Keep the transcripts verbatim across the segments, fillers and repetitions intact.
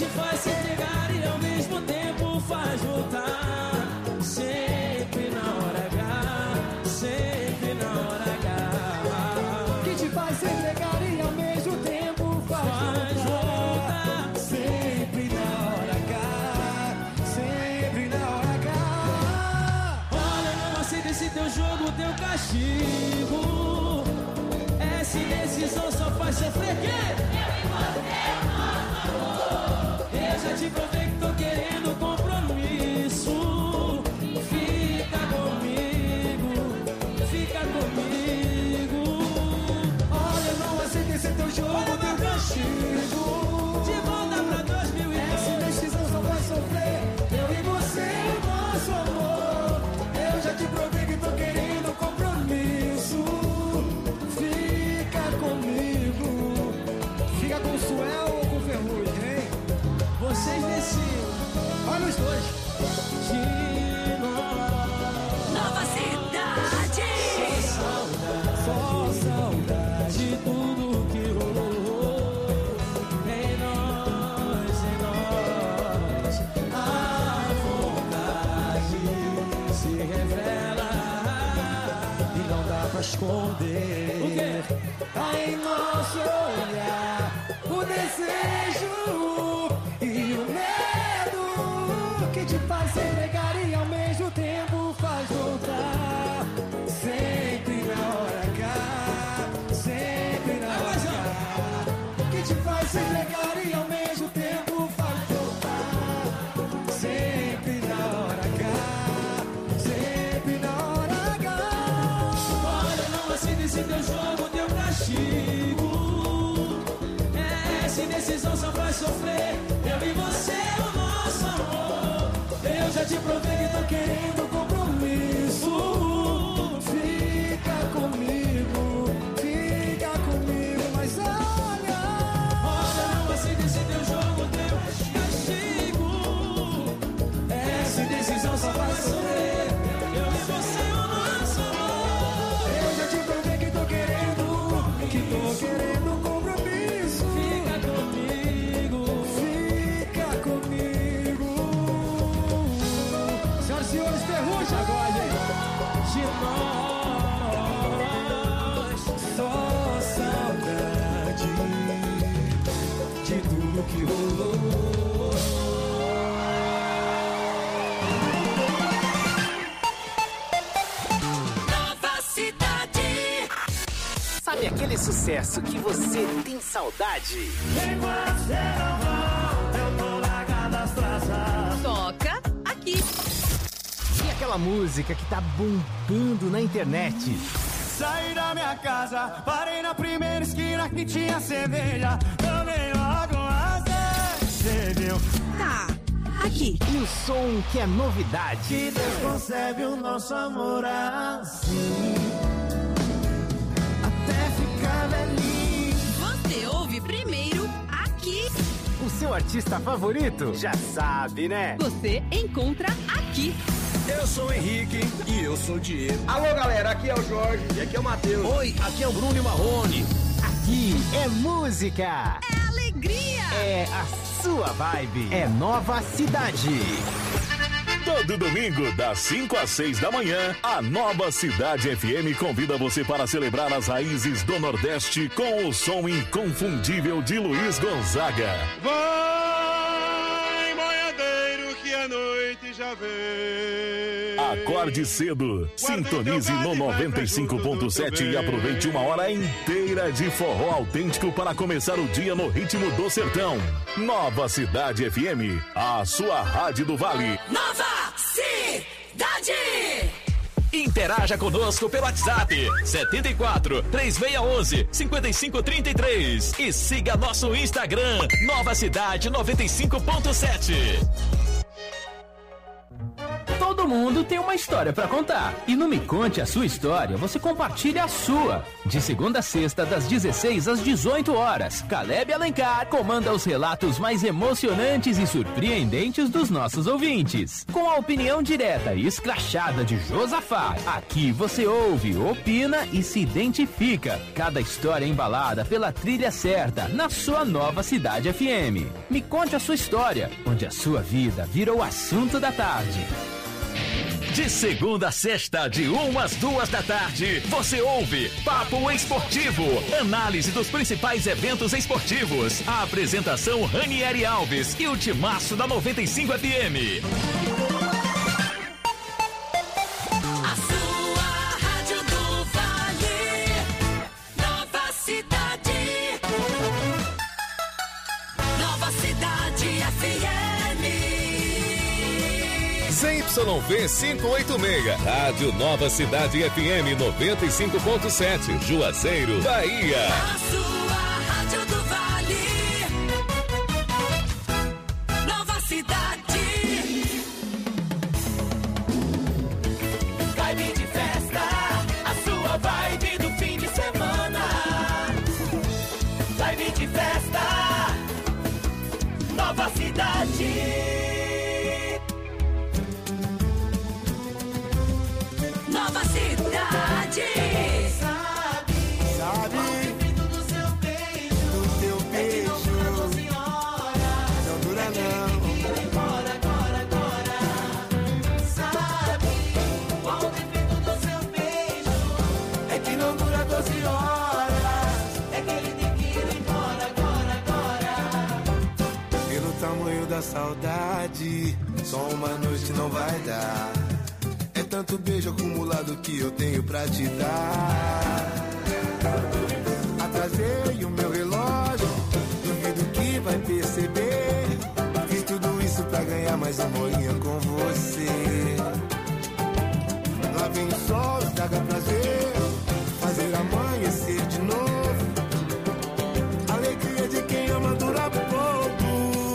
te faz se entregar e ao mesmo tempo faz voltar. Sempre na hora H, sempre na hora H. Que te faz se entregar e ao mesmo tempo faz, faz voltar. voltar. Sempre na hora H, sempre na hora H. Olha, não aceita esse teu jogo, teu castigo. Essa indecisão só faz sofrer. Que? Eu e você, nosso amor. Eu já te provei que tô querendo compromisso. Fica comigo, fica comigo. Olha, não aceita esse teu jogo, teu castigo. De volta pra dois mil e dois. Essa indecisão só vai sofrer. Eu e você, nosso amor. Eu já te provei que tô querendo compromisso. Fica comigo. Fica com o Suel ou com o Ferrugem, hein? Vocês decidem. Olha os dois. De Nova Cidade. Só saudade, só saudade de tudo que rolou em nós, em nós. A vontade se revela e não dá pra esconder. O quê? Tá em nosso olhar o desejo e o medo que te faz se entregar e ao mesmo tempo faz voltar. Sempre na hora H, sempre na hora H. Que te faz se entregar e ao mesmo tempo faz voltar. Sempre na hora H, sempre na hora H. Olha, não aceita esse teu jogo, teu castigo. Essa indecisão só faz sofrer. Eu e você, o nosso amor. Eu já te provei que tô querendo compromisso. Fica comigo, fica comigo, mas olha. Olha, não aceita esse teu jogo, teu castigo. Essa indecisão só faz sofrer. Eu e você, o nosso amor. Eu já te provei que tô querendo, que tô querendo compromisso. Fica comigo, fica comigo. Senhoras e senhores, Ferrugem agora, gente. de nós. Só saudade de tudo que rolou. Nova Cidade. Sabe aquele sucesso que você tem saudade? Enquanto você não volta, eu tô largado as traças. Toca aqui. E aquela música que tá bombando na internet? Saí da minha casa, parei na primeira esquina que tinha cerveja. Tomei logo uma cerveja. Tá, aqui. E o som que é novidade? Que Deus concebe o nosso amor assim, até ficar velhinho. Você ouve primeiro aqui. O seu artista favorito? Já sabe, né? Você encontra aqui. Eu sou o Henrique e eu sou o Diego. Alô, galera, aqui é o Jorge e aqui é o Matheus. Oi, aqui é o Bruno e Marrone. Aqui é música. É alegria. É a sua vibe. É Nova Cidade. Todo domingo, das cinco às seis da manhã, a Nova Cidade F M convida você para celebrar as raízes do Nordeste com o som inconfundível de Luiz Gonzaga. Vai, boiadeiro, que a noite já vem. Acorde cedo, sintonize no noventa e cinco ponto sete e aproveite uma hora inteira de forró autêntico para começar o dia no ritmo do sertão. Nova Cidade F M, a sua rádio do Vale. Nova Cidade. Interaja conosco pelo WhatsApp setenta e quatro, três seis um um, cinco cinco três três e siga nosso Instagram Nova Cidade noventa e cinco ponto sete. Todo mundo tem uma história pra contar. E no Me Conte a Sua História, você compartilha a sua. De segunda a sexta, das dezesseis às dezoito horas, Caleb Alencar comanda os relatos mais emocionantes e surpreendentes dos nossos ouvintes. Com a opinião direta e escrachada de Josafá, aqui você ouve, opina e se identifica. Cada história embalada pela trilha certa, na sua nova Cidade F M. Me Conte a Sua História, onde a sua vida virou o assunto da tarde. De segunda a sexta, de uma às duas da tarde, você ouve Papo Esportivo, análise dos principais eventos esportivos. A apresentação Ranieri Alves e o timaço da noventa e cinco F M. A sua rádio do Vale, Nova Cidade, Nova Cidade F M. Z Y V quinhentos e oitenta e seis, Rádio Nova Cidade F M noventa e cinco ponto sete, Juazeiro, Bahia. A sua rádio do Vale, Nova Cidade. Vibe de festa, a sua vibe do fim de semana. Vibe de festa, Nova Cidade. Nova Cidade. Sabe, sabe, qual o efeito do seu beijo, do teu beijo, é que não dura doze horas, não dura não, tem que ir embora agora, agora. Sabe, qual o efeito do seu beijo, é que não dura doze horas, é que ele tem que ir embora agora, agora. Pelo tamanho da saudade, só uma noite não vai dar. É tanto beijo acumulado que eu tenho pra te dar. Atrasei o meu relógio, duvido que vai perceber. Fiz tudo isso pra ganhar mais uma horinha com você. Lá vem o sol, estraga prazer, fazer amanhecer de novo. Alegria de quem ama dura pouco.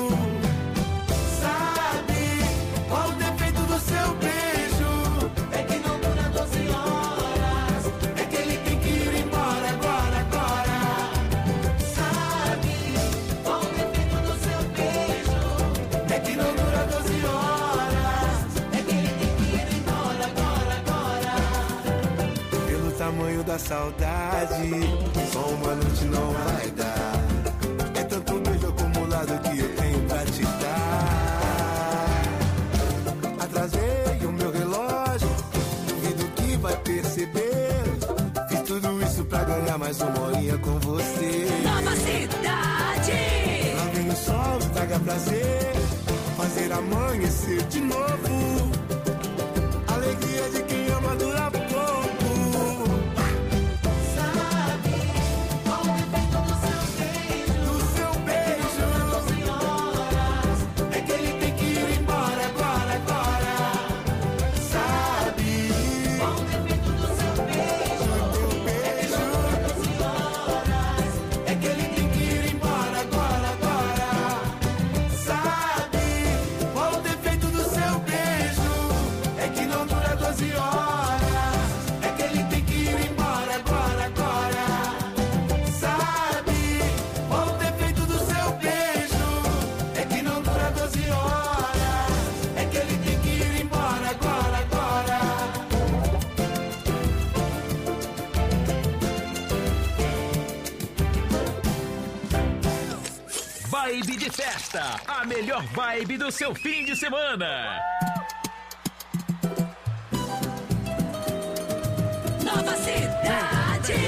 Sabe qual o defeito do seu beijo? Tamanho da saudade, só uma noite não vai dar. É tanto beijo acumulado que eu tenho pra te dar. Atrasei o meu relógio, duvido que vai perceber. Fiz tudo isso pra ganhar mais uma horinha com você. Nova Cidade. Lá vem o sol, estraga prazer, fazer amanhecer de novo. Alegria de quem ama dura pouco. Vibe de festa, a melhor vibe do seu fim de semana. Nova Cidade.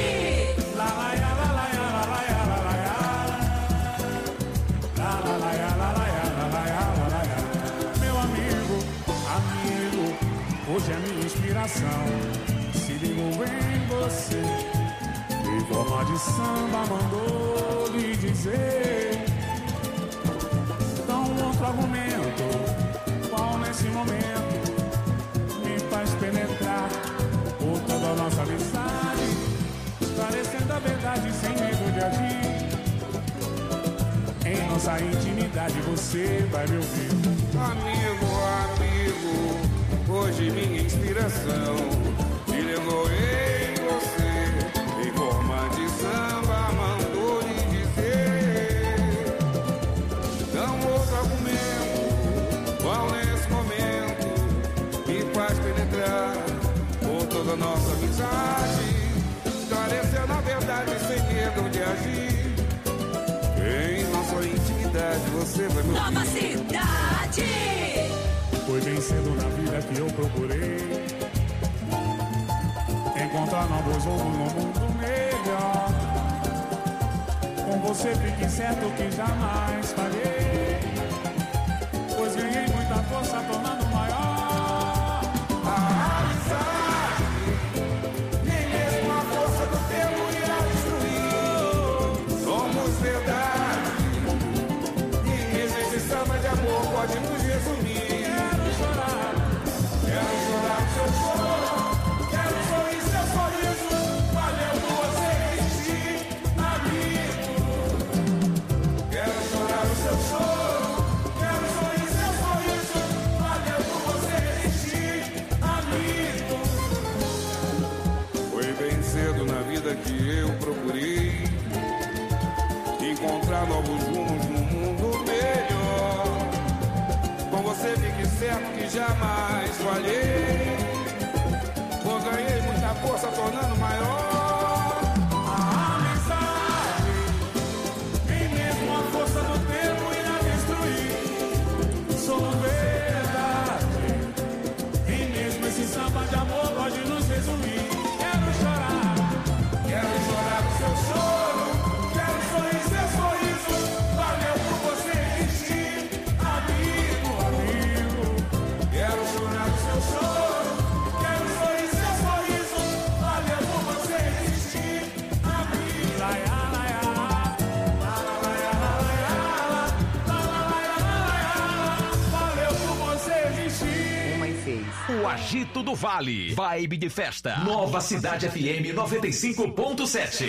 Meu amigo, amigo, hoje é minha inspiração. Se ligou em você, em forma de samba mandou lhe dizer. Então outro argumento, qual nesse momento me faz penetrar por toda a nossa amizade, esclarecendo a verdade sem medo de agir. Em nossa intimidade você vai me ouvir. Amigo, amigo, Hoje minha inspiração me levou em você, em forma de samba, mandou lhe dizer. Não outro argumento, qual nesse momento me faz penetrar por toda a nossa amizade, esclarecer na verdade sem medo de agir. Em nossa intimidade você vai me ouvir. Nova Cidade. Foi bem cedo na vida que eu procurei encontrar novos rumos no mundo melhor. Com você fique certo que jamais falhei, pois ganhei muita força tornando maior a amizade. Nem mesmo a força do tempo irá destruir. Somos verdade, e mesmo esse samba de amor pode nos resumir. Quero chorar seu choro, quero sorrir seu sorriso. Valeu por você existir, amigo. Quero chorar o seu choro, quero sorrir seu sorriso. Valeu por você existir, amigo. Foi bem cedo na vida que eu procurei encontrar novos rumos no mundo melhor. Com você fique certo que jamais falhei, pois ganhei muita força tornando maior a amizade. Nem mesmo a força do tempo irá destruir. Somos verdade, nem mesmo esse samba de amor pode nos resumir. Quero chorar, quero chorar o seu choro, quero sorrir seu sorriso. Valeu por você existir, amigo, amigo. Quero chorar o seu choro, quero sorrir seu sorriso. Valeu por você existir, amigo. Laia, laia, laia, laia, laia, valeu por você existir. Uma e seis. O Agito do Vale. Vibe de festa. Nova Cidade F M noventa e cinco ponto sete.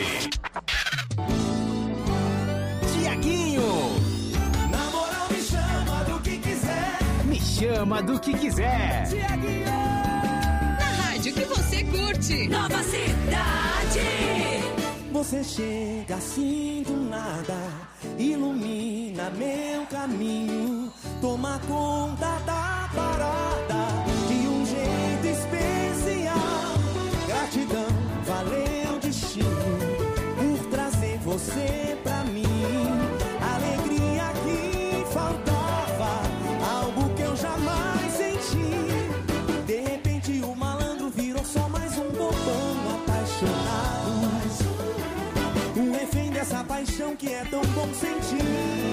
Tiaguinho. Na moral me chama do que quiser. Me chama do que quiser. Tiaguinho. Na rádio que você curte. Nova Cidade. Você chega assim do nada, ilumina meu caminho, toma conta da parada de um jeito especial. Gratidão, valeu destino por trazer você pra mim. Alegria que faltava, algo que eu jamais senti. De repente o malandro virou só mais um bobão apaixonado, um refém dessa paixão que é tão bom sentir.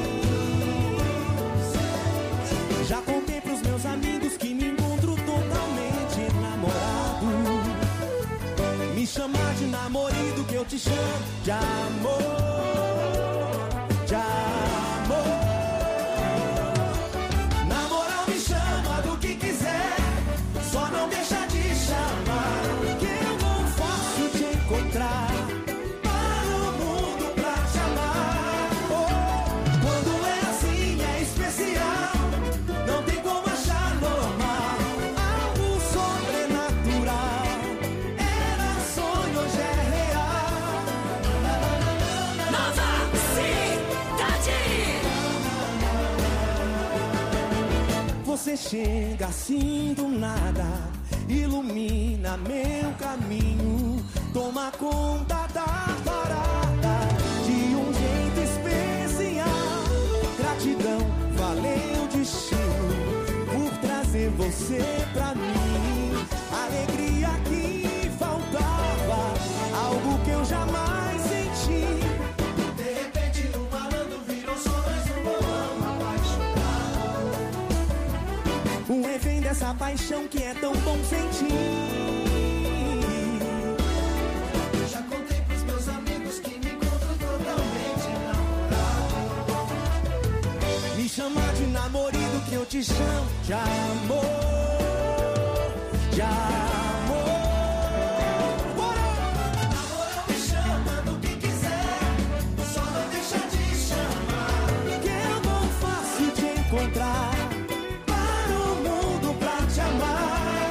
Já contei pros meus amigos que me encontro totalmente enamorado. Me chamar de namorido que eu te chamo de amor, de amor. Na moral me chama do que quiser, só não deixa de chamar, que eu não faço te encontrar. Você chega assim do nada, ilumina meu caminho, toma conta da parada de um jeito especial. Gratidão, valeu destino por trazer você pra mim. Alegria que faltava, algo que eu jamais senti. De repente o malandro virou só mais um bolão apaixonado, um refém dessa paixão que é tão bom sentir. Já contei pros meus amigos que me encontro totalmente enamorado. Me chamar de namorido que eu te chamo de amor, de amor. Na moral me chama do que quiser, só não deixa de chamar, que eu não faço te encontrar. Para o mundo pra te amar.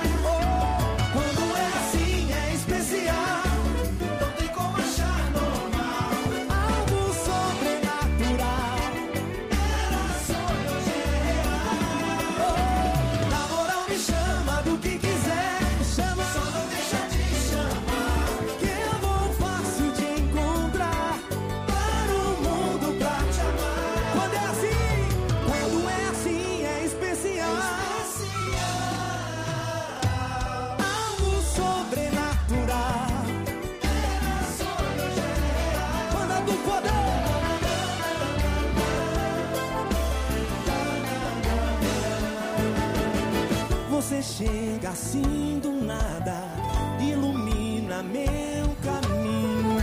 chega assim do nada, ilumina meu caminho.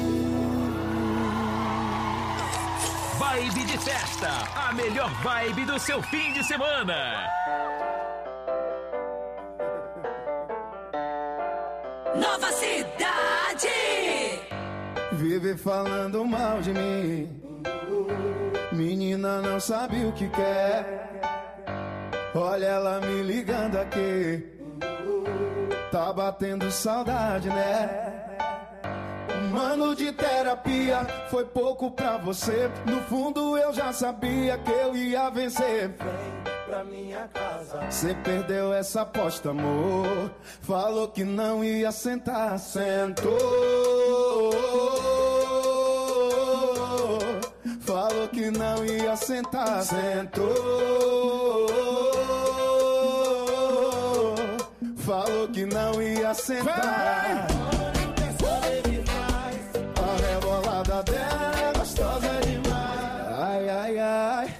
Vibe de festa, a melhor vibe do seu fim de semana. Nova Cidade. Vive falando mal de mim, menina não sabe o que quer. Olha ela me ligando aqui, tá batendo saudade, né? Um ano de terapia foi pouco pra você. No fundo eu já sabia que eu ia vencer. Vem pra minha casa. Você perdeu essa aposta, amor. Falou que não ia sentar, sentou. Falou que não ia sentar, sentou. Falou que não ia sentar. A rebolada dela é gostosa demais. Ai, ai, ai.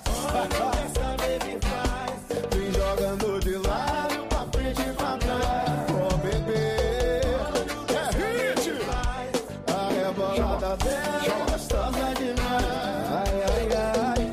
Vem jogando de lado pra frente e pra trás. Ô, bebê, é hit. A rebolada dela é gostosa demais. Ai, ai, ai.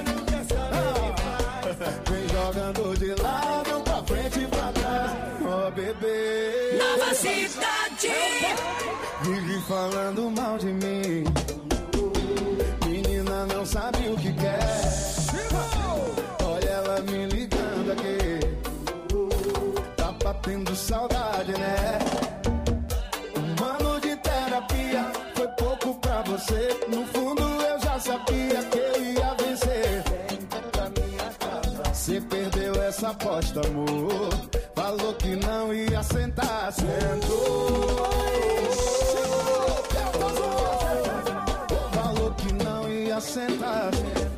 Vem jogando de lado pra frente e pra trás. Ô, bebê. Nova Cidade. Vive falando mal de mim, menina não sabe o que quer. Olha ela me ligando aqui, tá batendo saudade, né? Um ano de terapia foi pouco pra você. No fundo eu já sabia que eu ia vencer. Você perdeu essa aposta, amor. Falou que não ia sentar, sentou. Falou que não ia sentar,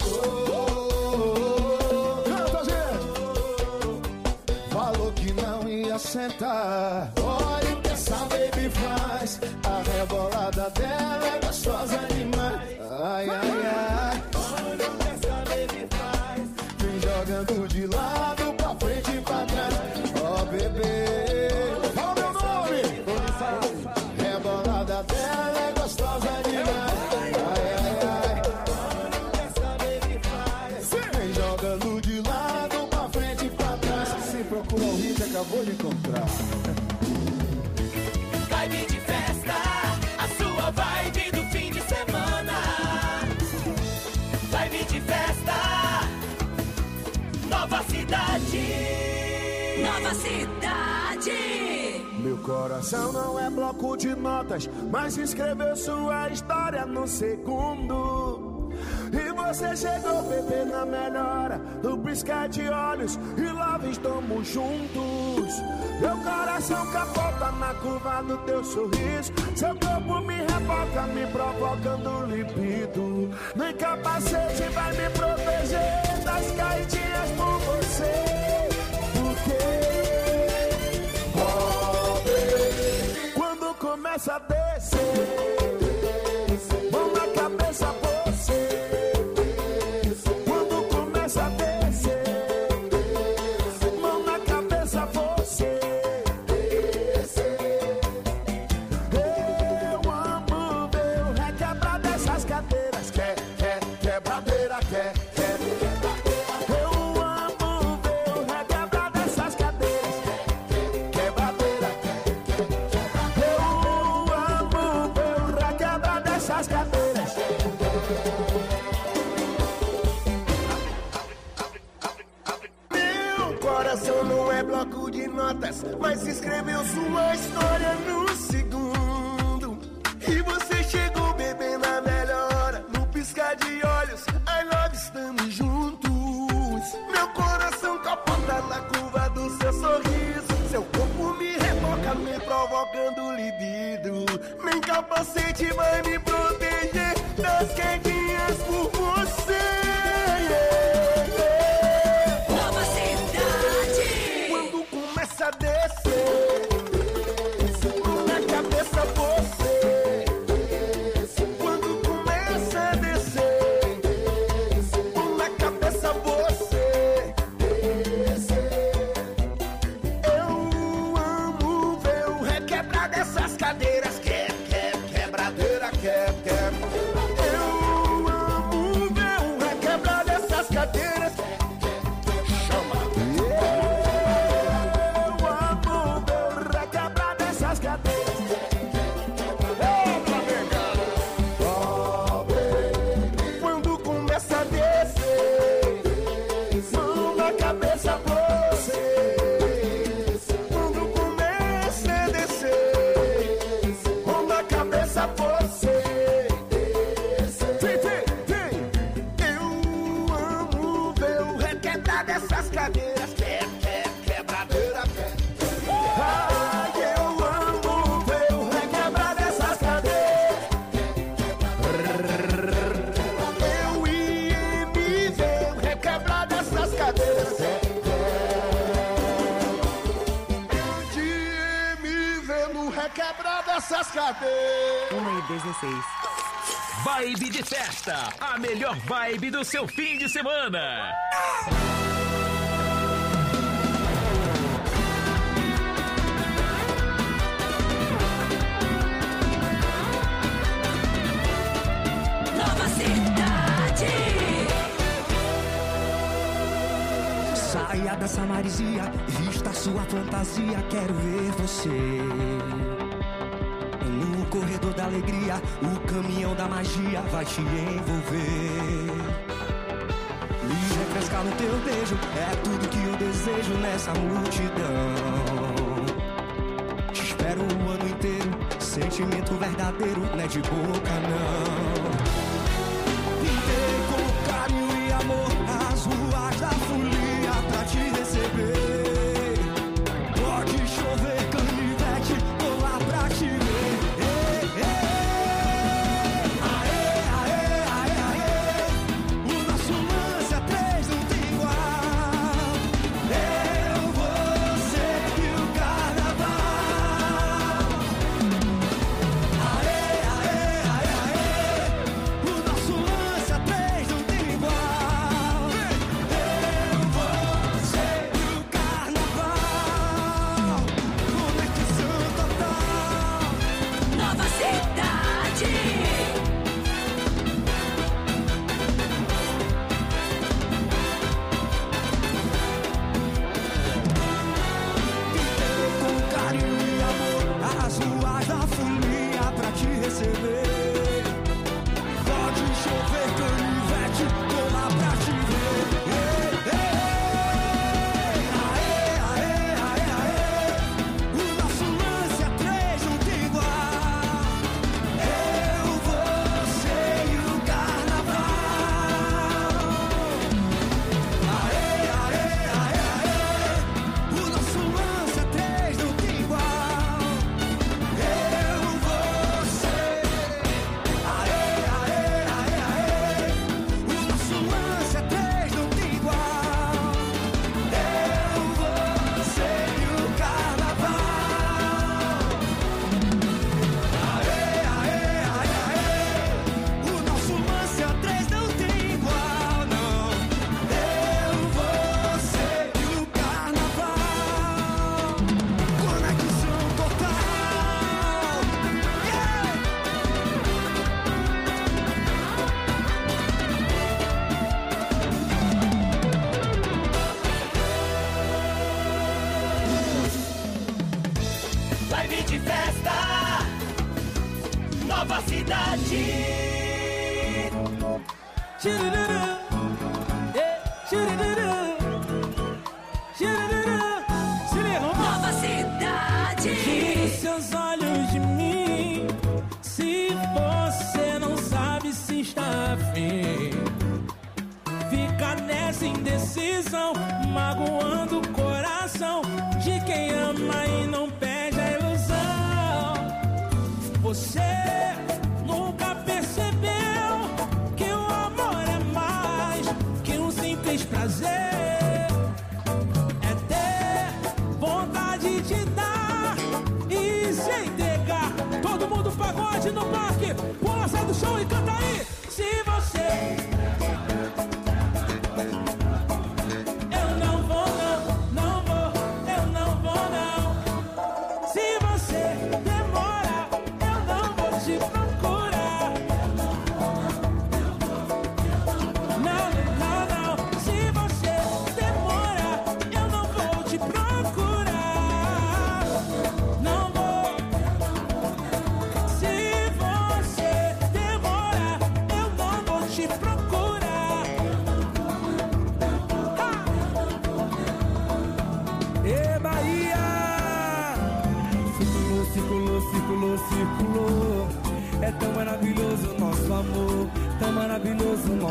sentou. Canta, gente. Falou que não ia sentar. Olha o que essa baby faz. A rebolada dela é gostosa demais. Ai, ai, ai. Olha o que essa baby faz. Vem jogando de lado pra frente e pra trás. Ó, bebê, fala meu nome. Rebolada dela é gostosa demais. Ai, ai, ai. Vem jogando de lado pra frente e pra trás. Se procura um hit, acabou de encontrar. Vibe de festa, a sua vibe do fim de semana. Vibe de festa, Nova Cidade. Nova Cidade. Meu coração não é bloco de notas, mas escreveu sua história no segundo. E você chegou, bebê, na melhor hora, no piscar de olhos, e lá estamos juntos. Meu coração capota na curva do teu sorriso. Seu corpo me reboca, me provocando libido. Nem capacete vai me proteger das caidinhas por você. Porque quando começa a descer, mão na cabeça você. Quando começa a descer, mão na cabeça você. Eu amo ver o requebrar dessas cadeiras. Quer, quer, quebradeira, quer, quer, quebradeira. Eu amo ver o requebrar dessas cadeiras. Quer, quer, quebradeira, quer, quer. Eu amo ver o requebrar dessas cadeiras. Meu coração não é bloco de notas, mas escreveu sua história no segundo. E você chegou, bebê, na melhor hora, no piscar de olhos. I love, estamos juntos. Meu coração capota na curva do seu sorriso. Seu corpo me reboca, me provocando libido. Nem capacete vai me proteger das quedinhas por você. Nova Cidade. Quando começa a descer, mão na cabeça você. Quando começa a descer, mão na cabeça você. cadeiras. Chama. Eu amo ver requebrar dessas cadeiras. Quando começa a descer, mão na cabeça você. Quando começa a descer, mão na cabeça você. Eu amo ver o requebrar dessas cadeiras. Que, que, quebradeira, que. Ai, eu amo ver o requebrar dessas cadeiras. Eu ia me ver o requebrar dessas cadeiras. Eu ia me ver no requebrar dessas cadeiras. uma e dezesseis. Vibe de festa, a melhor vibe do seu fim de semana. Nova Cidade. Saia dessa marisia, vista sua fantasia, quero ver você. No corredor da alegria, o caminhão da magia vai te envolver. Me refrescar no teu beijo, é tudo que eu desejo nessa multidão. Te espero o ano inteiro, sentimento verdadeiro, não é de boca não. Pintei com carinho e amor as ruas da folia pra te receber. Pode chover, canivete, tô lá pra te ver. Ei, ei, aê, aê, aê, aê. O nosso lance é três, não tem igual. Eu, você e o carnaval. Aê, aê, aê, aê. O nosso lance é três, não tem igual. Eu, você e o carnaval. Conexão total. Nova Cidade. Com carinho e amor as ruas da folia pra te receber. Pode chover, canivete, tô lá pra te ver. Ei, ei, aê, aê, aê, aê. O nosso lance é três, não tem igual. Eu, você e o carnaval. Aê, aê, aê, aê. O nosso lance é três, não tem igual. Eu, você. Aê, aê, aê, aê. O nosso lance é três, não tem igual. Eu, você e o carnaval. Aê, aê, aê, aê. O nosso lance é três, não tem igual, não. Eu, você e o carnaval. Conexão total. Vibe de festa, Nova Cidade. Churururu. Eh, churururu. Churururu. Se liga, vamos lá. Nova Cidade. Tire seus olhos de mim. Se você não sabe se está afim, fica nessa indecisão, magoando o coração de quem ama e não perde a ilusão. Você nunca percebeu que o amor é mais que um simples prazer. É ter vontade de dar e se entregar. Todo mundo pagode no parque, pula, sai do chão e canta aí. Se você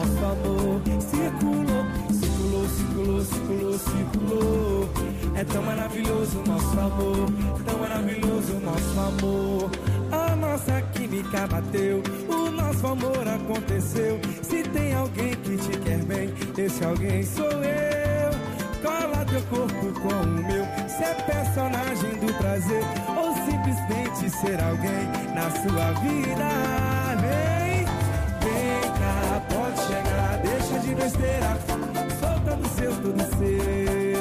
nosso amor circulou, circulou, circulou, circulou, circulou. É tão maravilhoso o nosso amor, tão maravilhoso o nosso amor. A nossa química bateu, o nosso amor aconteceu. Se tem alguém que te quer bem, esse alguém sou eu. Cola teu corpo com o meu, se é personagem do prazer ou simplesmente ser alguém na sua vida. Vem, vem cá, pode chegar, deixa de besteira, solta do seu, tudo seu.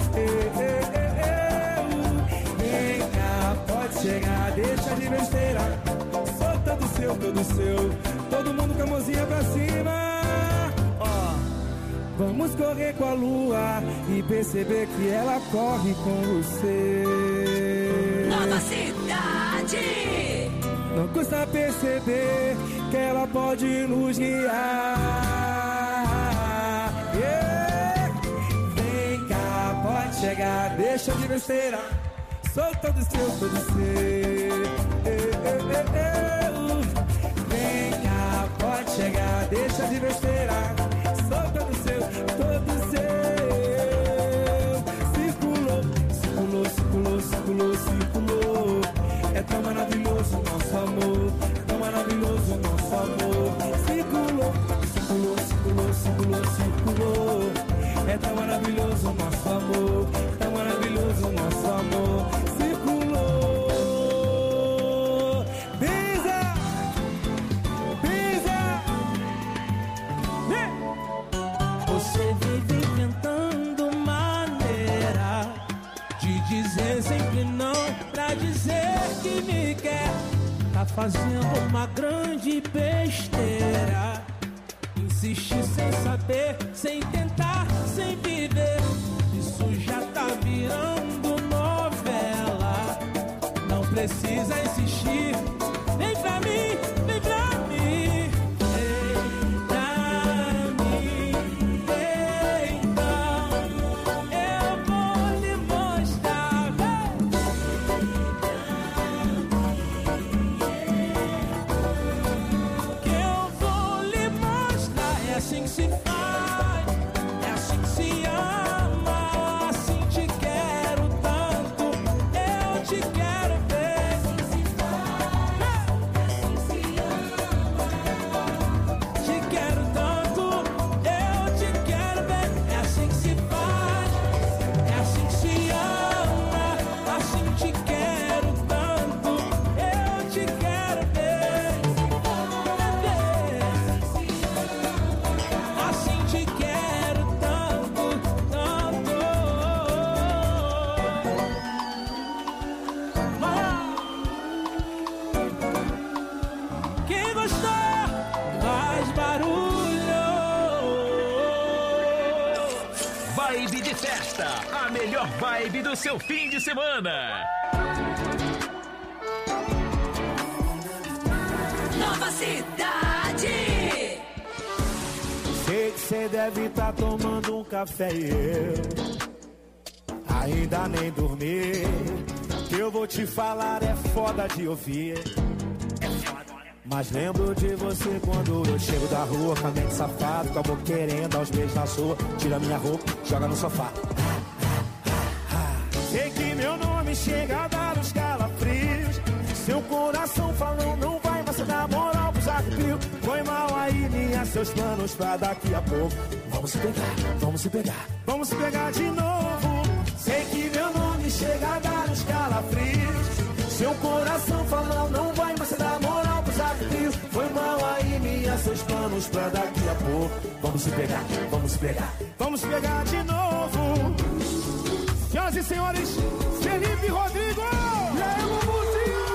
Vem cá, pode chegar, deixa de besteira, solta do seu, todo seu. Todo mundo com a mãozinha pra cima. Vamos correr com a lua e perceber que ela corre com você. Nova Cidade. Não custa perceber que ela pode nos guiar. Yeah. Vem cá, pode chegar, deixa de besteira, solta do seu, todo seu. Vem cá, pode chegar, deixa de besteira, solta do seu, todo seu. Circulou, circulou, circulou, circulou, circulou. É tão maravilhoso o nosso amor, tão maravilhoso o nosso amor. Circulou, circulou, circulou, circulou, circulou. É tão maravilhoso o nosso amor, tão maravilhoso o nosso amor. Circulou. Bisa, bisa. Você vive inventando maneira de dizer sempre não, pra dizer que me quer. Tá fazendo uma grande besteira. Insiste sem saber, sem tentar, sem viver. Isso já tá virando novela. Não precisa insistir. Vem pra mim, vem pra mim. Vibe do seu fim de semana. Nova Cidade. Sei que cê deve tá tomando um café e eu ainda nem dormi. Que eu vou te falar é foda de ouvir. Mas lembro de você quando eu chego da rua, com a mente safado, com a boca querendo aos beijos na sua. Tira minha roupa, joga no sofá. Sei que meu nome chega a dar uns calafrios. Seu coração falou não vai, mas você dá moral pros arrepios. Foi mal aí, minha seus planos pra daqui a pouco. Vamos se pegar, vamos se pegar, vamos se pegar de novo. Sei que meu nome chega a dar uns calafrios. Seu coração falou não vai, mas você dá moral pros arrepios. Foi mal aí, minha seus planos pra daqui a pouco. Vamos se pegar, vamos se pegar, vamos se pegar de novo. Senhoras e senhores, Felipe Rodrigo! E aí, Lumuzinho!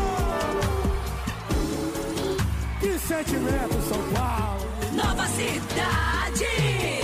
Que sentimento, São Paulo! Nova Cidade!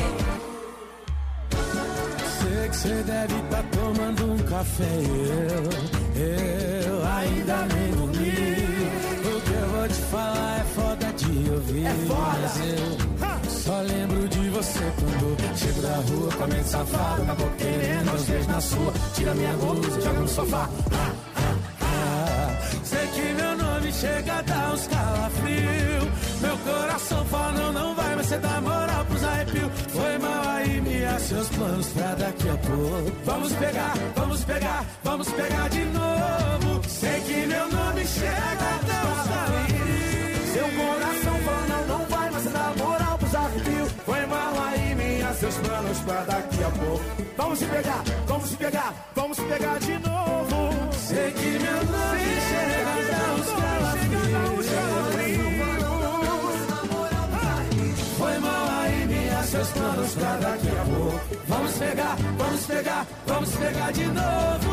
Sei que cê deve tá tomando um café e eu, eu ainda nem dormi. O que eu vou te falar é foda de ouvir. É foda! Eu só lembro de você quando chego da rua com a mente safada, na boca querendo aos beijos na sua. Tira minha blusa, joga no sofá. Ah, ah, ah. Sei que meu nome chega a dar uns calafrios. Meu coração fala não, não vai, mas você dá moral pros arrepios. Foi mal aí, minha, seus planos pra daqui a pouco. Vamos pegar, vamos pegar, vamos pegar de novo. Sei que meu nome chega até os saídos. Seu coração fala não, não vai, mas você dá moral pros arrepios. Foi mal aí, minha, seus planos pra daqui a pouco. Vamos se pegar, vamos se pegar, vamos se pegar de novo. Sei que meu nome chega até os calafrios. Foi mal aí, minha, seus planos pra daqui a pouco. Vamos pegar, vamos pegar, vamos pegar de novo.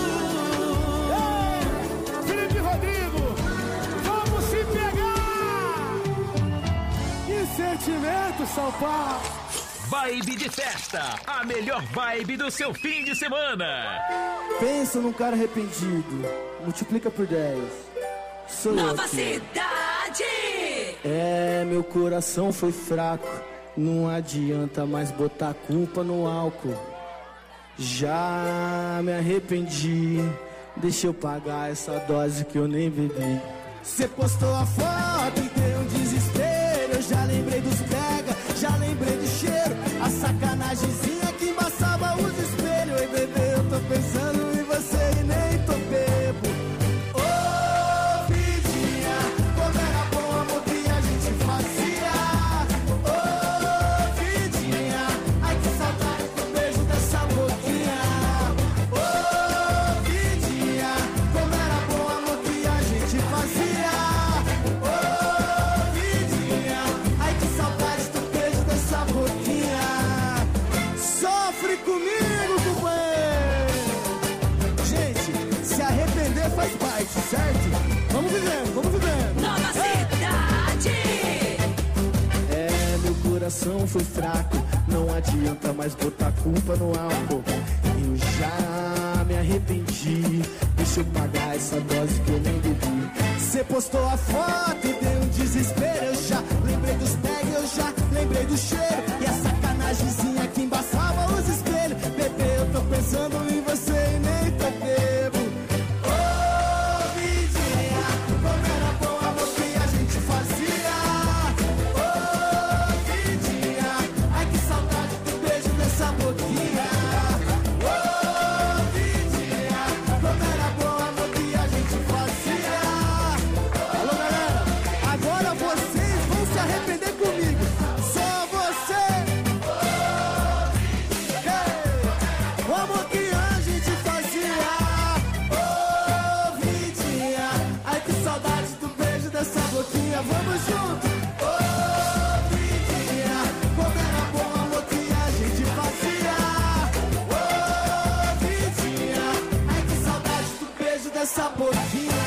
Ei, Felipe Rodrigo, vamos se pegar. Que sentimento, São Paulo. Vibe de festa, a melhor vibe do seu fim de semana. Pensa num cara arrependido, multiplica por dez. Sou Nova eu Cidade! É, meu coração foi fraco, não adianta mais botar culpa no álcool. Já me arrependi, deixa eu pagar essa dose que eu nem bebi. Cê postou a foto e deu um desespero, eu já lembrei dos pega, já lembrei do cheiro, a sacanagemzinha que embaçava os espelhos. Ei, bebê, eu tô pensando em você e nem tô bebo. Ô, vidinha, como era bom o amor que a gente fazia. Ô, vidinha, ai que saudade do beijo dessa boquinha. Ô, vidinha, como era bom o amor que a gente fazia. Ô, vidinha, ai que saudade do beijo dessa boquinha. Sofre comigo, companheiro. Gente, se arrepender faz parte, certo? Vamos vivendo, vamos vivendo. Nova Cidade! É, meu coração foi fraco, não adianta mais botar culpa no álcool. Eu já me arrependi, deixa eu pagar essa dose que eu nem bebi. Cê postou a foto e deu um desespero, eu já lembrei dos pegs, eu já lembrei do cheiro, e a sacanagemzinha que embaçava os espelhos. Bebê, eu tô pensando em você e nem tô bebo. Ô, vidinha, como era bom o amor que a gente fazia. Ô, vidinha, ai que saudade do beijo dessa boquinha. Ô, vidinha, como era bom o amor que a gente fazia. Alô, galera, agora vocês vão se arrepender comigo. Só você. O amor que a gente fazia. Ô, vidinha, ai que saudade do beijo dessa boquinha. Vamos junto. Ô, vidinha, como era bom o amor que a gente fazia. Ô, vidinha, ai que saudade do beijo dessa boquinha.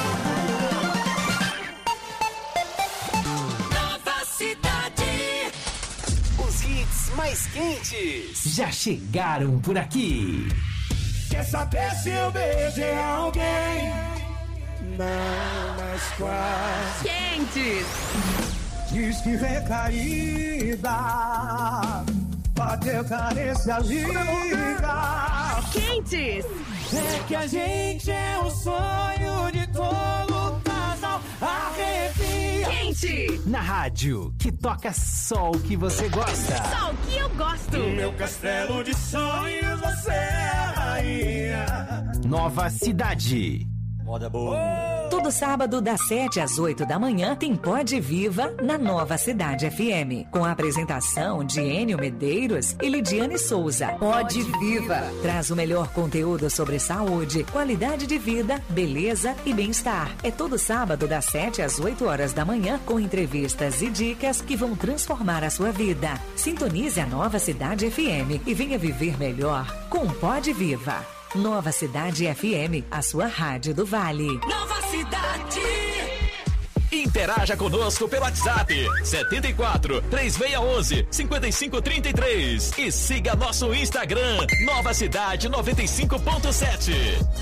Nova Cidade! Os hits mais quentes já chegaram por aqui. Quer saber se eu beijei alguém? Não, mas quase. Quentes! Diz que recaída, bateu carência liga. Quentes! É que a gente é o sonho de todo casal. Arrepia. Quente! Na rádio, que toca só o que você gosta. Só o que eu gosto! No meu castelo de sonhos você é a rainha. Nova Cidade. Moda boa. Todo sábado, das sete às oito da manhã, tem Pode Viva na Nova Cidade F M. Com a apresentação de Enio Medeiros e Lidiane Souza. Pode Viva traz o melhor conteúdo sobre saúde, qualidade de vida, beleza e bem-estar. É todo sábado, das sete às oito horas da manhã, com entrevistas e dicas que vão transformar a sua vida. Sintonize a Nova Cidade F M e venha viver melhor com Pode Viva. Nova Cidade F M, a sua rádio do Vale. Nova Cidade! Interaja conosco pelo WhatsApp setenta e quatro, três seis um um, cinco cinco três três e siga nosso Instagram Nova Cidade noventa e cinco ponto sete.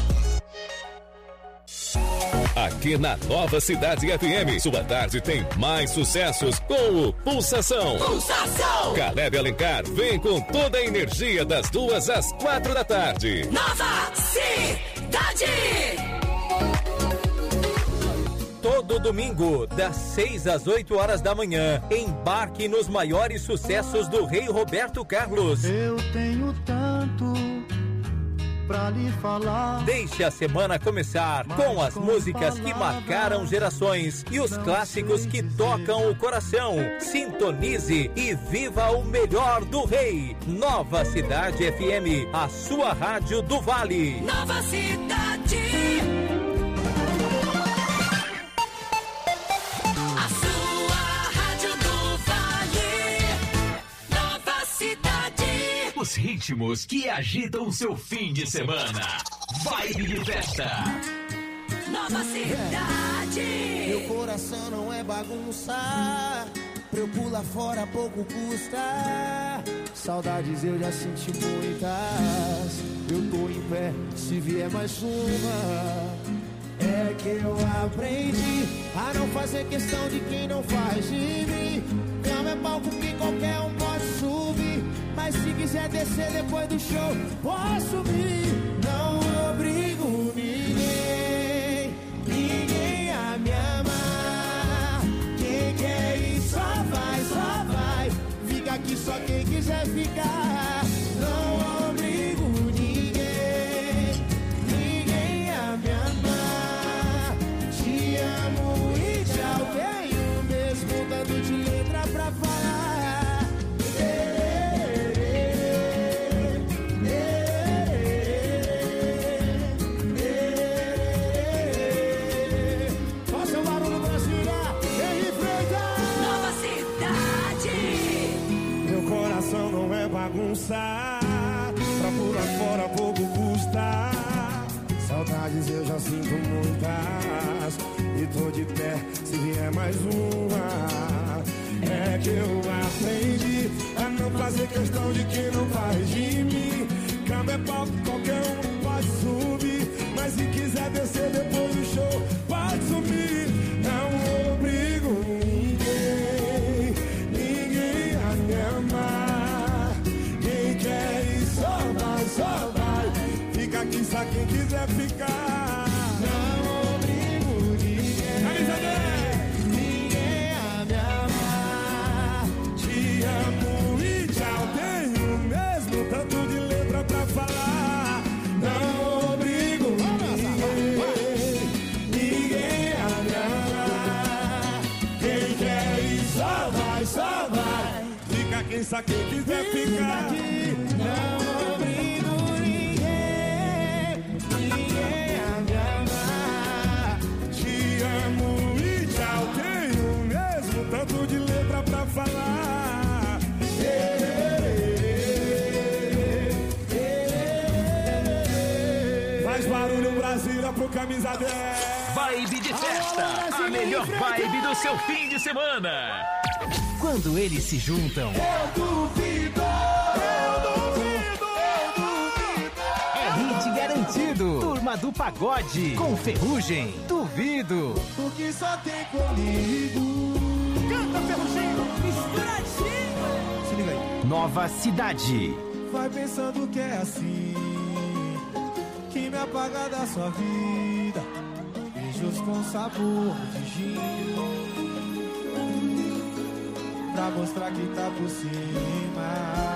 Aqui na Nova Cidade F M, sua tarde tem mais sucessos com o Pulsação. Pulsação! Caleb Alencar vem com toda a energia das duas às quatro da tarde. Nova Cidade! Todo Todo domingo, das seis às oito horas da manhã, embarque nos maiores sucessos do Rei Roberto Carlos. Eu tenho tanto pra lhe falar. Deixe a semana começar com as músicas que marcaram gerações e os clássicos que tocam o coração. Sintonize e viva o melhor do Rei. Nova Cidade F M, a sua rádio do Vale. Nova Cidade. A sua rádio do Vale. Nova Cidade. Os ritmos que agitam o seu fim de semana. Vibe de festa. Nova Cidade. Meu coração não é bagunça, pra eu pular fora pouco custa. Saudades eu já senti muitas. Eu tô em pé, se vier mais uma. É que eu aprendi a não fazer questão de quem não faz de mim. Cama é palco que qualquer um pode subir, mas se quiser descer depois do show, posso subir. Não obrigo ninguém, ninguém a me amar. Quem quer ir só vai, só vai. Fica aqui só quem quiser ficar. Não obrigo ninguém, ninguém a me amar. Te amo e tchau, tenho mesmo tanto de letra pra falar. Bagunçar, pra pular fora pouco custa. Saudades eu já sinto muitas, e tô de pé se vier mais uma. É que eu aprendi a não fazer questão de quem não faz de mim. Cama é palco, qualquer um pode subir, mas se quiser descer depois do show, pode subir. Não obrigo ninguém, ninguém a me amar. Só vai, fica aqui só quem quiser ficar. Não obrigo ninguém, ninguém a me amar. Te amo e tchau, tenho mesmo tanto de letra pra falar. Não obrigo ninguém, ninguém a me amar. Quem quer ir só vai, só vai. Fica aqui só quem quiser ficar. Não tanto de letra pra falar. Faz barulho Brasília pro camisa dez. Vibe de festa, a melhor vibe do seu fim de semana. Quando eles se juntam, eu duvido, eu duvido, eu duvido. É hit garantido. Turma do Pagode com Ferrugem. Duvido. O que só tem comigo. Canta, Ferrugem, misturadinho. Se liga aí. Nova Cidade. Vai pensando que é assim, que me apaga da sua vida. Beijos com sabor de gin, pra mostrar que tá por cima.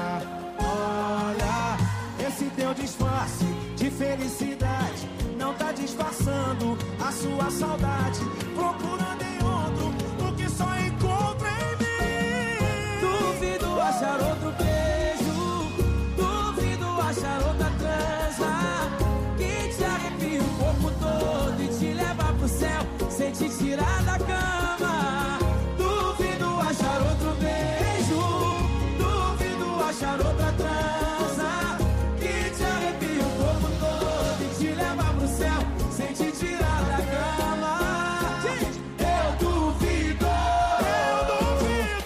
Olha, esse teu disfarce de felicidade não tá disfarçando a sua saudade. Procurando em outro o que só encontra em mim. Duvido achar outro beijo, duvido achar outra transa que te arrepia o corpo todo e te leva pro céu sem te tirar da cama. Duvido achar outro beijo, duvido achar outra transa que te arrepia o corpo todo e te leva pro céu sem te tirar da cama. Eu duvido, eu duvido,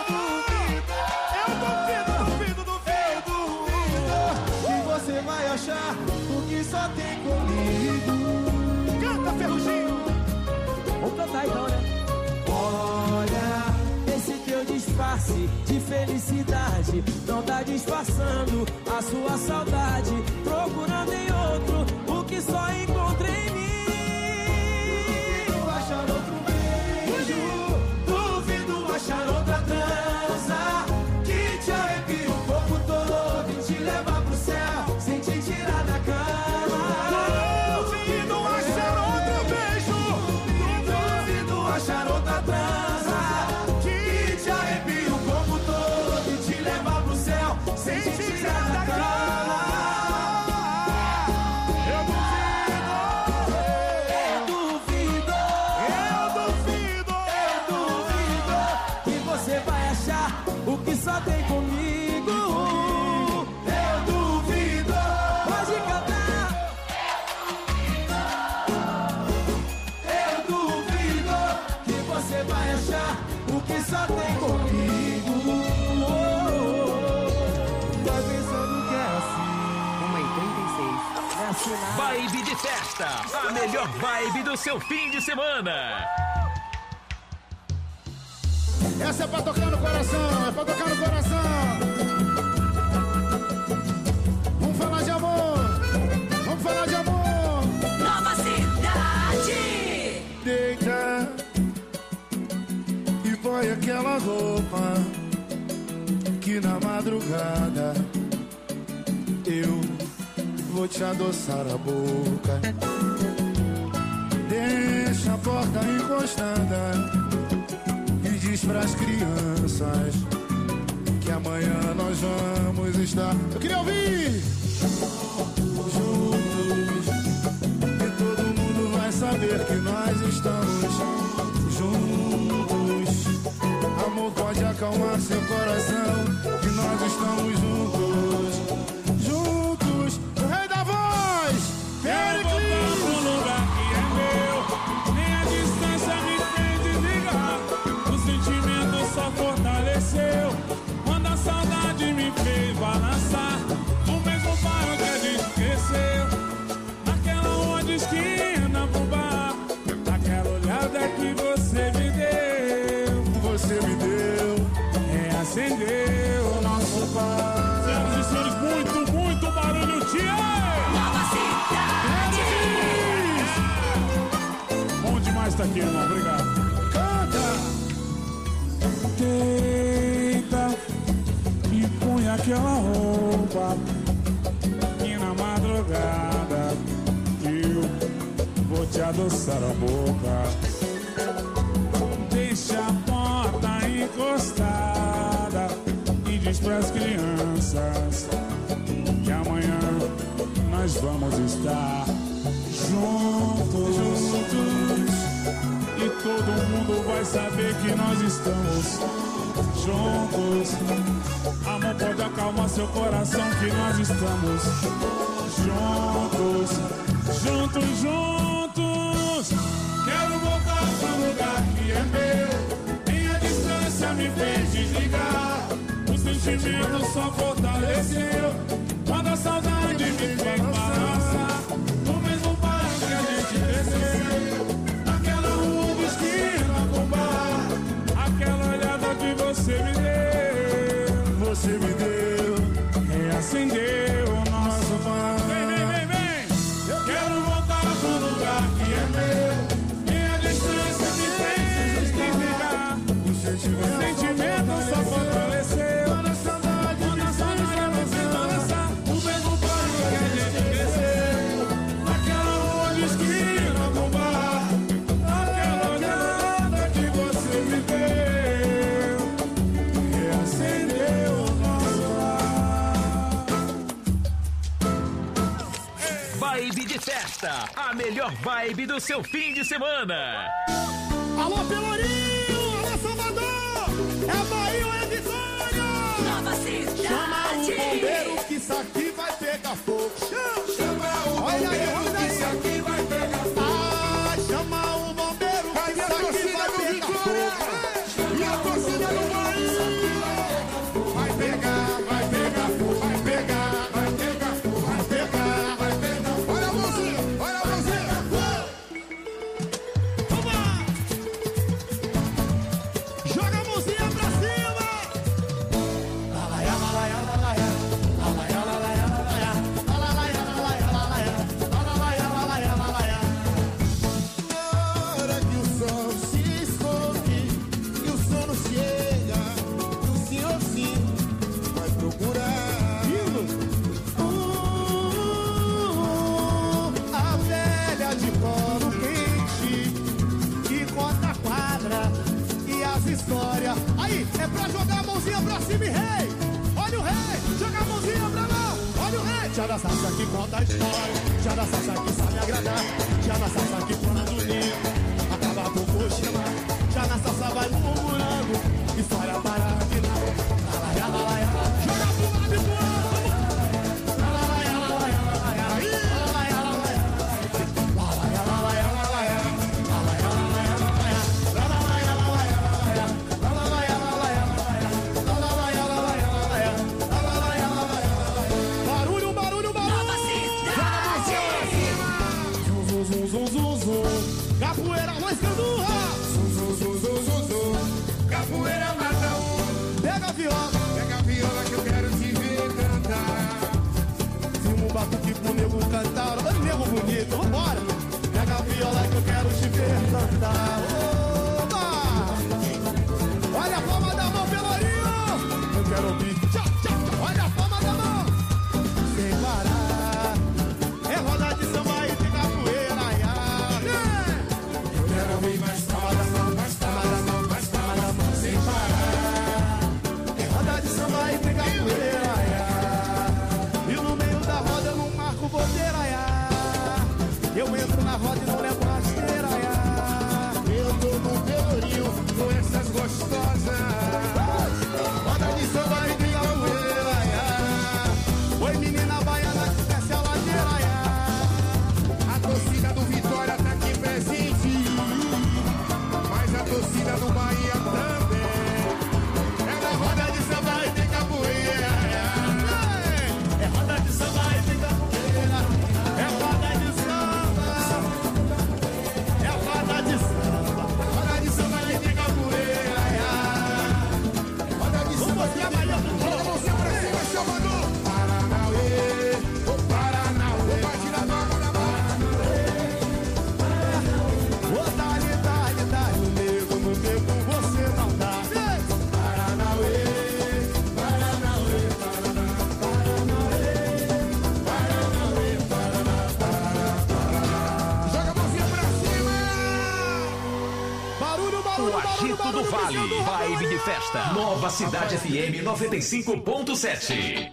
eu duvido, eu duvido, duvido, duvido que você vai achar o que só tem comigo. Canta, Ferruginho. Vamos cantar então, né? Olha, esse teu disfarce de felicidade não tá disfarçando a sua saudade. Procurando em outro o que só encontra em mim. Duvido achar outro Vibe de festa, a melhor vibe do seu fim de semana. Essa é pra tocar no coração, é pra tocar no coração. Vamos falar de amor, vamos falar de amor. Nova Cidade. Deita e põe aquela roupa que na madrugada eu vou te adoçar a boca. Deixa a porta encostada e diz pras crianças que amanhã nós vamos estar. Eu queria ouvir! Juntos, e todo mundo vai saber que nós estamos juntos. Amor, pode acalmar seu coração, que nós estamos juntos. Juntos, o rei da voz! Quero voltar pro lugar que é meu. Nem a distância me fez desligar. O sentimento só fortaleceu quando a saudade me fez balançar. No mesmo bairro que a gente cresceu, naquela rua de esquina pro bar. Aquela olhada que você me deu, você me deu, reacendeu o nosso bar. Senhoras e senhores, muito, muito barulho, tia! Nova Cidade. Bom demais tá aqui, irmão. Obrigado. canta! Deita e põe aquela roupa que na madrugada eu vou te adoçar a boca. Deixa a porta encostada e diz pras crianças que amanhã nós vamos estar juntos, juntos. E todo mundo vai saber que nós estamos juntos. Amor, pode acalmar seu coração, que nós estamos juntos, juntos, juntos. Quero voltar pro lugar que é meu. Nem a distância me fez desligar. O sentimento só fortaleceu quando a saudade me fez balançar. No mesmo bairro que a gente cresceu, naquela rua de esquina com bar. Aquela olhada que você me deu, você me deu, reacendeu o nosso mar. Vem, vem, vem, vem. Eu quero voltar pro lugar que é meu. Nem a distância me fez desligar. o sentimento, O sentimento só fortaleceu quando a saudade me fez balançar. O mesmo bairro que a gente cresceu, naquela rua de esquina com bar. Aquela olhada que você me deu, reacendeu o nosso lar. Vibe de festa, a melhor vibe do seu fim de semana. Alô, Pelourinho! Alô, Salvador! É Bahia ou é Vitória? Nova Chama o Cidade. bombeiro que isso aqui vai pegar fogo. chama o Olha aí, bombeiro, olha que aí. isso aqui vai pegar fogo. Ah, chama o bombeiro que Cadê a isso aqui torcida vai do pegar Vitória? fogo. E a torcida do Bahia? Vai pegar, vai pegar fogo, vai pegar, vai pegar fogo, vai pegar, vai pegar fogo. Olha a mãozinha, olha a mãozinha. Joga a mãozinha pra cima! Lalaia, lalaia, lalaia. Lalaia, lalaia, lalaia. Lalaia, lalaia, lalaia. Lalaia, lalaia, lalaia. Na hora que o sol se esconde e o sono chega, o senhorzinho vai procurar. Uh, a velha de colo quente que conta a quadra e as histórias. Aí, é pra jogar a mãozinha pra cima e rei! Olha o rei! Joga a mãozinha pra lá! Olha o rei! Tia da Sassa que conta a história, tia da Sassa que sabe agradar, tia da Sassa que quando liga acaba por coxinha, tia da Sassa vai murmurando, história para que não. Lalaia, lalaia, joga pro lado e pro outro! Lalaia, lalaia, lalaia, lalaia, lalaia, lalaia, lalaia, lalaia, lalaia, lalaia, lalaia, lalaia, lalaia, lalaia, lalaia, lalaia, lalaia, lalaia. Barulho, barulho, barulho! Nova Cidade. vamos cantar. Ô, nego bonito, vambora. Pega a viola que eu quero te ver cantar. Oba! Olha a palma da mão, Pelourinho. Eu quero ouvir. Tchau, tchau, tchau. Olha a palma da mão. Sem parar. É roda de samba e tem capoeira, ai, ai. Eu quero ouvir mais palma da mão, mais palma da mão, mais palma da mão. Sem parar. É roda de samba e tem capoeira, ai, ai. E no meio da roda eu não marco bobeira, ai, ai. Eu entro na roda e não levo rasteira, ai, ai. Eu tô no Pelourinho com essas gostosas. Roda de samba e tem capoeira, ai, ai. Oi, menina baiana que desce a ladeira, ai, ai. A torcida do Vitória tá aqui presente, mas a torcida do Bahia também. É na roda de samba e tem capoeira. É roda de samba e tem capoeira. É roda de samba. É roda de samba. Roda de samba e tem capoeira. Roda de samba e tem capoeira. Olha você pra cima, chamando Paranauê, ô Paranauê. Vai tirar na mão da Ô, dá-lhe, dá-lhe, dá-lhe, no nego, no nego, você não dá. Paranauê, Paranauê, Paraná, Paranauê, Paranauê, Paraná, Paraná, Paraná. Joga a mãozinha pra cima! Barulho, O barulho, barulho, Agito do barulho, Vale, barulho, vibe barulho. de festa. Nova Cidade F M noventa e cinco ponto sete.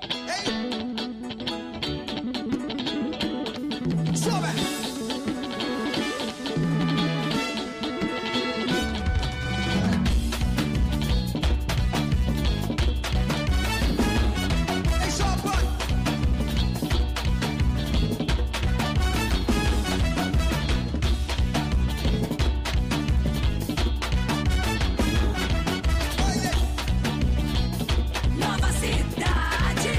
Sobe! Ei, sobe! Nova Cidade.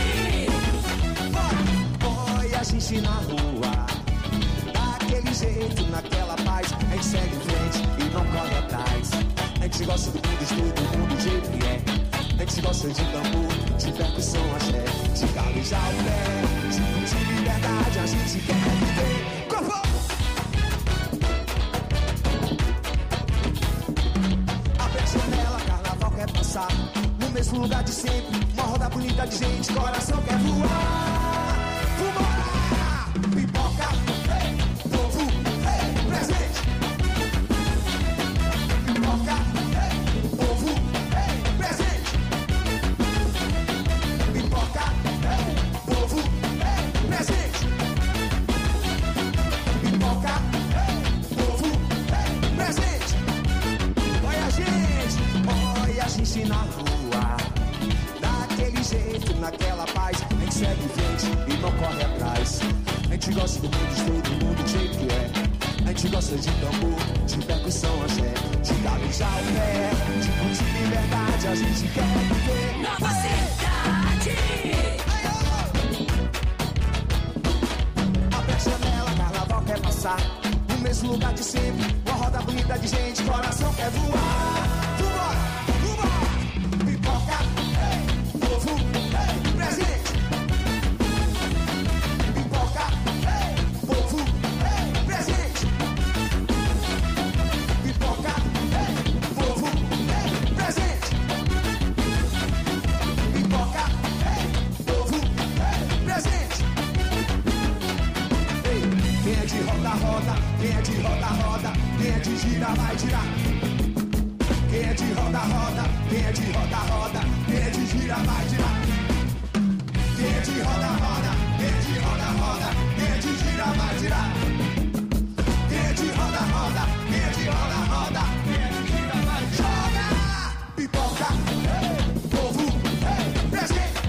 Põe a gente na rua, daquele jeito, naquela paz. A gente segue em frente e não corre atrás. A gente gosta do mundo, de todo mundo do jeito que é. A gente gosta de tambor, de percussão, axé, de galejar o pé, de curtir liberdade. A gente quer viver. Corpo! Abre a janela, carnaval quer passar. No mesmo lugar de sempre, uma roda bonita de gente, coração quer voar. Vambora! Pipoca, hey, povo, hey, presente. Pipoca, hey, povo, hey, presente. Pipoca, hey, povo, hey, presente. Pipoca, hey, povo, hey, presente. Olha a gente, olha a gente na rua, daquele jeito, naquela paz. A gente segue em frente e não corre atrás. A gente gosta do mundo, de todo mundo do jeito que é. A gente gosta de tambor, de percussão, axé, de galejar o pé, de curtir liberdade. A gente quer viver. Nova Cidade. Abre a janela, carnaval quer passar. No mesmo lugar de sempre, uma roda bonita de gente, coração quer voar. Vambora, vambora. Pipoca, hey, povo, hey, presente. Pipoca, hey, povo, hey, presente. Pipoca, hey, povo, hey, presente. Pipoca, hey, povo, hey, presente. Ei, quem é de roda, roda, quem é de roda, roda, quem é de gira, vai girar. Quem é de roda, roda, quem é de roda, roda, quem é de gira, vai girar. Quem é de roda, roda, quem é de roda, roda, quem é de gira, vai girar. Quem é de roda, roda, quem é de roda, roda, quem é de gira, vai jogar. Pipoca, hey, povo, hey, presente.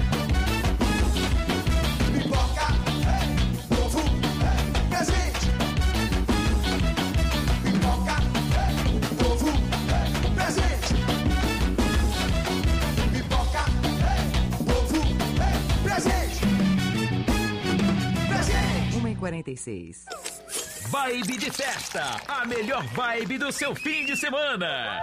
Pipoca, hey, povo, hey, presente. Pipoca, hey, povo, hey, presente. Pipoca, hey, povo, hey, presente. Presente. uma e quarenta e seis. Vibe de festa, a melhor vibe do seu fim de semana.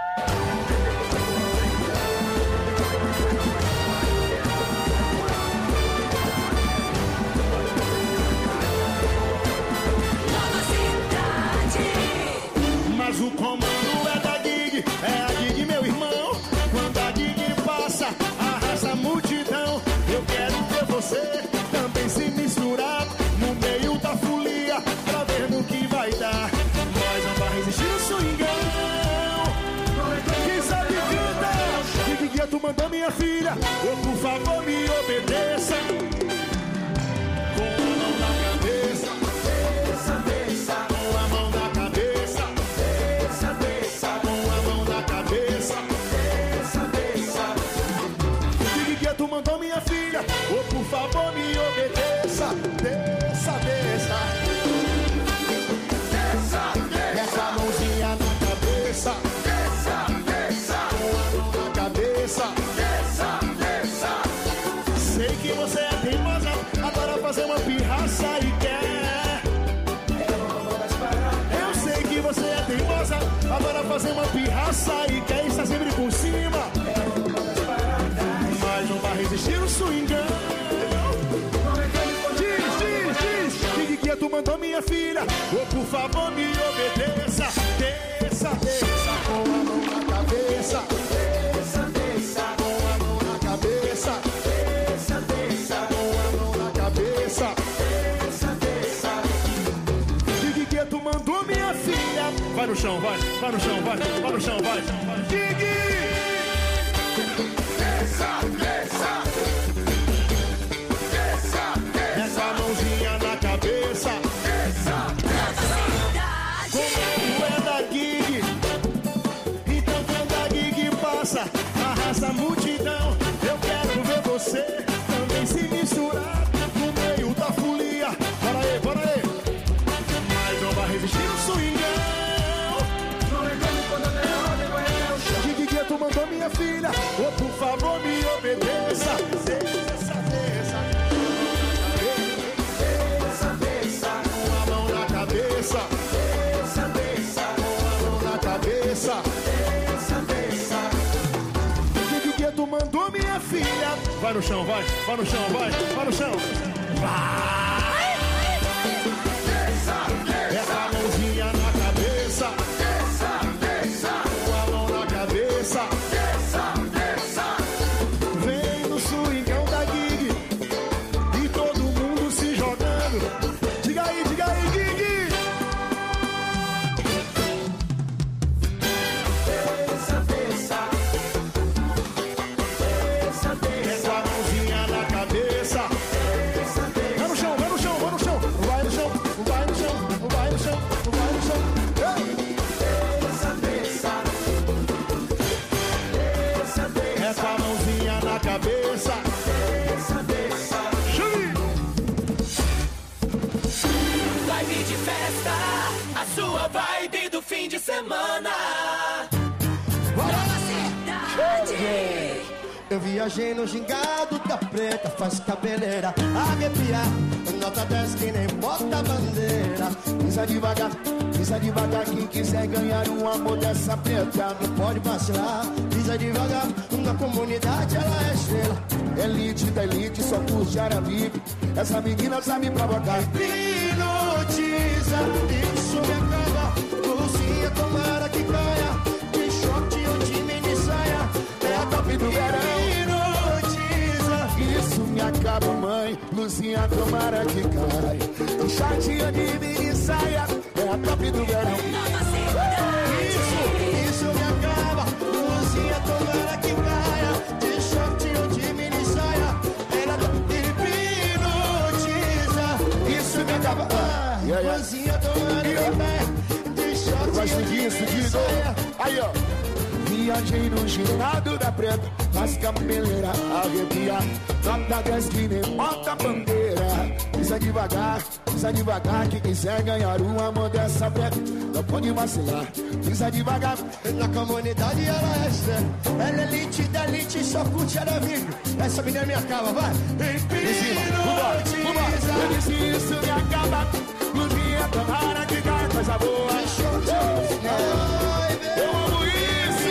minha filha, oh, por favor me obedeça. Com a mão na cabeça, desça, desça. Com a mão na cabeça, desça, desça. Com a mão na cabeça, desça, desça. Diga que tu mandou minha filha, oh, por favor me obedeça. Desça, desça. Desça, desça. Essa mãozinha na cabeça, desça, desça. Com a mão na cabeça, desça, desça. Sei que você é teimosa, adora fazer uma pirraça e quer. Eu sei que você é teimosa, adora fazer uma pirraça e quer estar sempre por cima. Mas não vai resistir o swingão. Diz, diz, diz, diga que tu mandou minha filha, oh, por favor me obedeça. Desça, desça, com a mão na cabeça. Desça, desça, com a mão na cabeça. Desça, desça, com a mão na cabeça. Desça, desça. Diga que tu mandou minha filha. Vai no chão, vai, vai no chão, vai, vai no chão, vai. Diga! Desça, desça. Desça, desça. Essa mãozinha na cabeça. Desça, desça. Como é da gig, então quando a gig passa, arrasta a multidão. Eu quero ver você também se misturar no meio da folia. Bora aí, bora aí. Mas não vai resistir o swingão. Gig que tu mandou minha filha, oh, por favor me obedeça. Desça, desça. Desça, desça. Com a mão na cabeça. Desça, desça. Com a mão na cabeça. Desça, desça. Gig que tu mandou minha filha. Vai no chão, vai, vai no chão, vai, vai no chão. Vai! Desça, desça. Essa mãozinha na cabeça. Desça, desça. Com a mão na cabeça. Desça, desça. Vem no swingão da gig e todo mundo se jogando. Diga aí, diga aí, gig. Desça, desça. Desça, desça. Essa mãozinha na cabeça. Desça, desça. Vai no chão, vai no chão, vai no chão. Vai no chão, vai no chão, vai no chão, vai no chão. Desça, desça. Desça, desça. Essa mãozinha na cabeça. Desça, desça. Vibe de festa, a sua vibe do fim de semana. Nova cidade. Eu viajei no gingado da preta, faz cabeleira arrepiar. Nota dez que nem bota bandeira. Pisa devagar, pisa devagar. Quem quiser ganhar um amor dessa preta não pode vacilar. Pisa devagar, na comunidade ela é estrela. Elite da elite, só curte Arabique. Essa menina sabe provocar. Hipnotiza, isso me acaba. Luzinha, tomara que caia. De short ou de mini saia, é a top do verão. Hipnotiza, isso me acaba, mãe. Luzinha, tomara que caia. De short ou de mini saia, é a top do verão. Isso, isso me acaba. Luzinha, tomara que caia. De short ou de mini saia, é a top. Hipnotiza, isso me acaba. Yeah, yeah. Luzinha, tomara que caia. De short Vai ou de seguir, mini seguir. saia. Aí, ó. Viajei no girado da preta, faz cabeleira arrepia. Nota dez que nem bota bandeira. Pisa devagar, pisa devagar. Quem quiser ganhar um amor dessa preta não pode vacilar. Pisa devagar. Na comunidade ela é estrela. Ela é elite da elite, só curte Arabique. Essa menina me acaba, vai. Em cima, vambora, vambora. Eu disse isso me acaba. Luzinha, tomara que cai, coisa boa. Eu amo isso.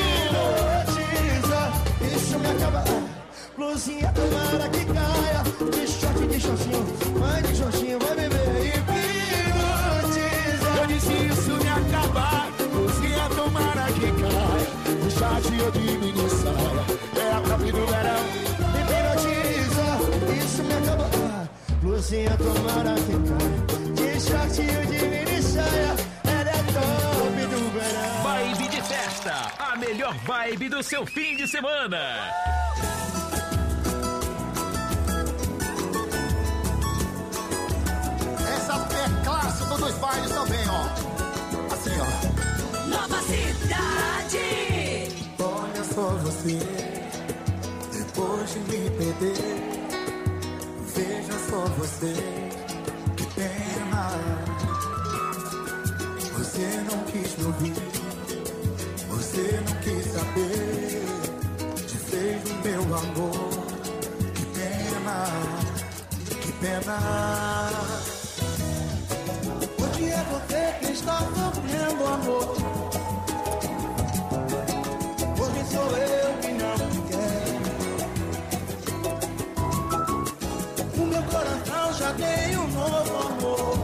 Isso me acaba. Luzinha, tomara que caia. De short, de shortinho. Vai de shortinho, vai beber. Hipnotiza. Eu disse isso me acabar. Luzinha, tomara que caia. De short ou de mini saia, é a top do verão. Hipnotiza. Isso me acaba. Luzinha, tomara que caia. De short ou de mini saia, ela é top do verão. Vibe de festa, a melhor vibe do seu fim de semana. ver, depois de me perder. Veja só você, que pena. Você não quis me ouvir, você não quis saber de vez do meu amor. Que pena, que pena. Hoje é você que está sofrendo, amor. Hoje sou eu que não te quero. O meu coração já tem um novo amor.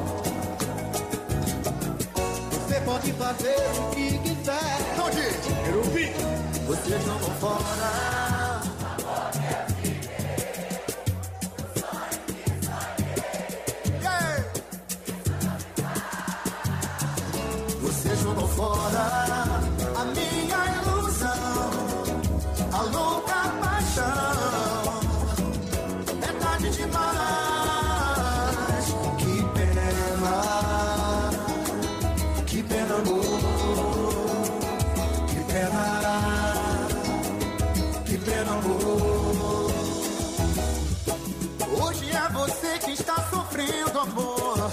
Você pode fazer o que quiser. Não diz, quero ouvir. Você jogou fora. Você jogou fora a minha ilusão, a louca paixão. É tarde demais. Que pena, que pena, amor. Que pena, que pena, amor. Hoje é você que está sofrendo, amor.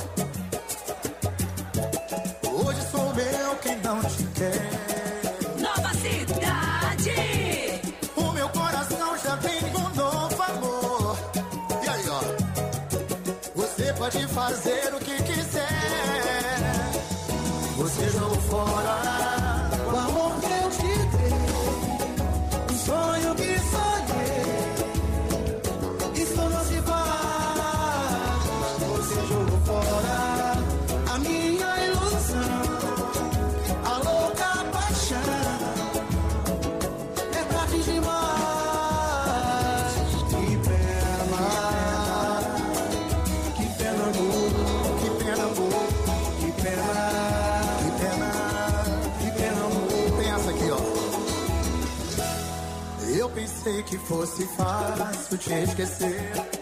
Hoje sou eu quem não te quer. Nova Cidade. O meu coração já tem um novo amor. E aí, ó, você pode fazer o que quiser. Você jogou fora o amor que eu te dei, o sonho que sonhei. Isso não se faz. Você jogou fora a minha ilusão, a louca paixão. É tarde demais. Que pena, que pena, amor. Que pena, amor. Que pena, que pena, que pena, amor. Tem essa aqui, ó. Eu pensei que fosse fácil te esquecer.